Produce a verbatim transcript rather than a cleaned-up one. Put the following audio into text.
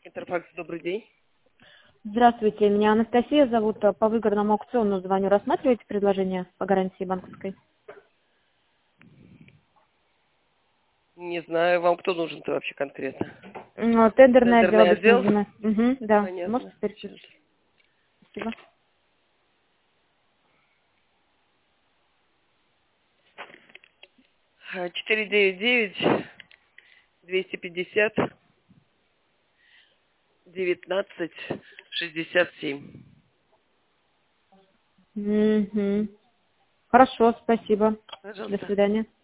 Интерфакс, добрый день. Здравствуйте, меня Анастасия зовут. По выгодному аукциону звоню. Рассматриваете предложение по гарантии банковской? Не знаю, вам кто нужен-то вообще конкретно? Ну, Тендерный отдел Тендерный обычно отдел? занимает. Угу, да. Понятно. Можете перечислить? Сейчас. Спасибо. четыре девять девять двести пятьдесят девятнадцать шестьдесят семь. Угу. Хорошо, спасибо. До Пожалуйста. свидания.